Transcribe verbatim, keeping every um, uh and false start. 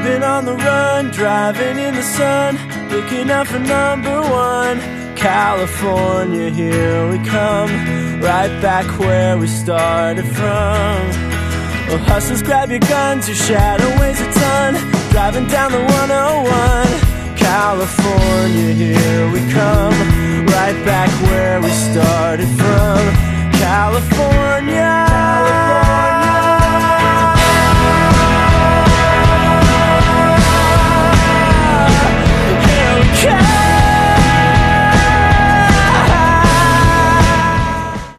We've been on the run, driving in the sun, looking out for number one. California, here we come, right back where we started from. Well, hustlers, grab your guns, your shadow weighs a ton, driving down the one oh one. California, here we come, right back where we started from. California.